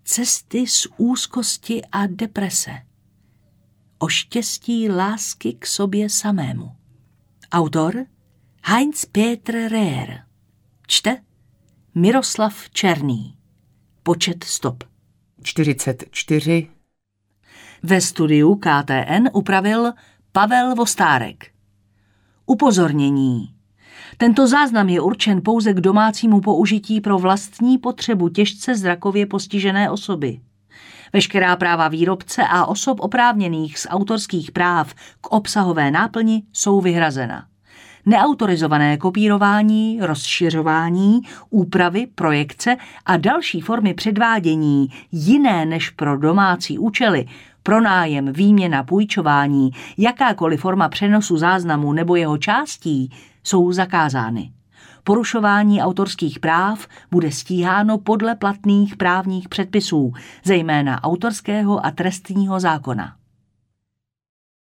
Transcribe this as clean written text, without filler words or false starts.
Cesty z úzkosti a deprese. O štěstí lásky k sobě samému. Autor Heinz-Peter Reher. Čte Miroslav Černý. Počet stop 44. Ve studiu KTN upravil Pavel Vostárek. Upozornění. Tento záznam je určen pouze k domácímu použití pro vlastní potřebu těžce zrakově postižené osoby. Veškerá práva výrobce a osob oprávněných z autorských práv k obsahové náplni jsou vyhrazena. Neautorizované kopírování, rozšiřování, úpravy, projekce a další formy předvádění jiné než pro domácí účely, pronájem, výměna, půjčování, jakákoliv forma přenosu záznamu nebo jeho částí jsou zakázány. Porušování autorských práv bude stíháno podle platných právních předpisů, zejména autorského a trestního zákona.